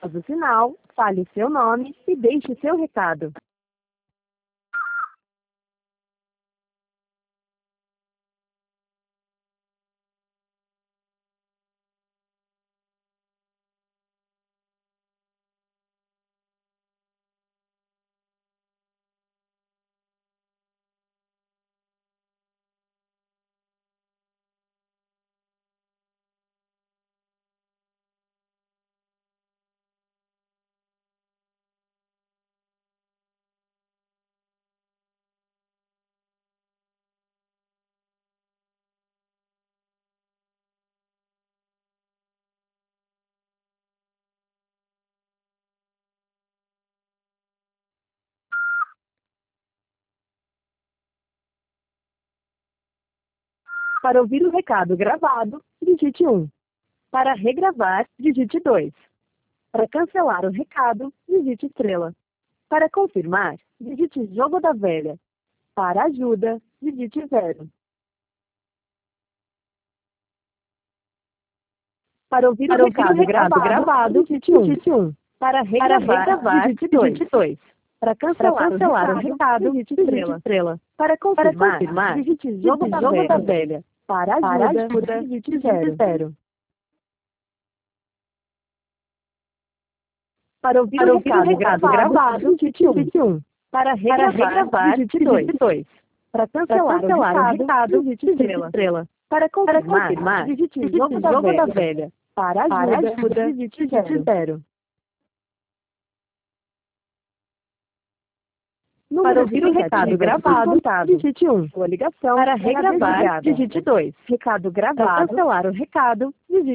Após o sinal, fale o seu nome e deixe seu recado. Para ouvir o recado gravado, digite 1. Para regravar, digite 2. Para cancelar o recado, digite estrela. Para confirmar, digite jogo da velha. Para ajuda, digite 0. Para ouvir o recado gravado, digite 1. Para regravar, digite 2. Para cancelar o recado, digite estrela. Para confirmar, digite jogo da velha. Para ajuda, digite 0. Para ouvir o recado gravado, digite 1. Para regravar, digite 2. Para cancelar o recado, digite estrela. Para confirmar, digite jogo da velha. Para ajuda, digite 0. Para ouvir o recado gravado, digite 1. Sua ligação para regravar, digite 2. Recado gravado. Para cancelar o recado, digite